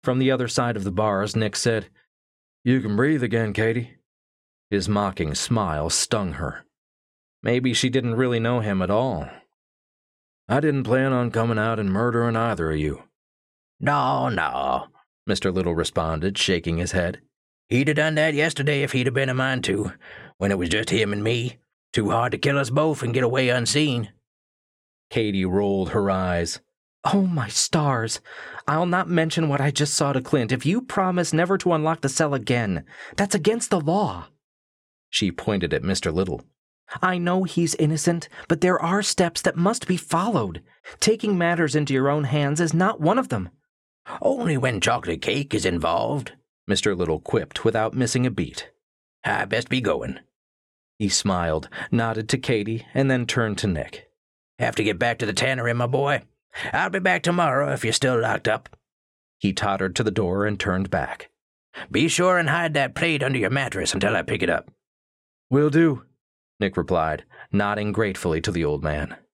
From the other side of the bars, Nick said, "You can breathe again, Katie." His mocking smile stung her. Maybe she didn't really know him at all. "I didn't plan on coming out and murdering either of you." No, no, Mr. Little responded, shaking his head. He'd have done that yesterday if he'd have been a mind to, when it was just him and me. Too hard to kill us both and get away unseen. Katie rolled her eyes. "Oh, my stars. I'll not mention what I just saw to Clint if you promise never to unlock the cell again. That's against the law." She pointed at Mr. Little. "I know he's innocent, but there are steps that must be followed. Taking matters into your own hands is not one of them." "Only when chocolate cake is involved," Mr. Little quipped without missing a beat. "I best be going." He smiled, nodded to Katie, and then turned to Nick. "Have to get back to the tannery, my boy. I'll be back tomorrow if you're still locked up." He tottered to the door and turned back. "Be sure and hide that plate under your mattress until I pick it up." "Will do," Nick replied, nodding gratefully to the old man.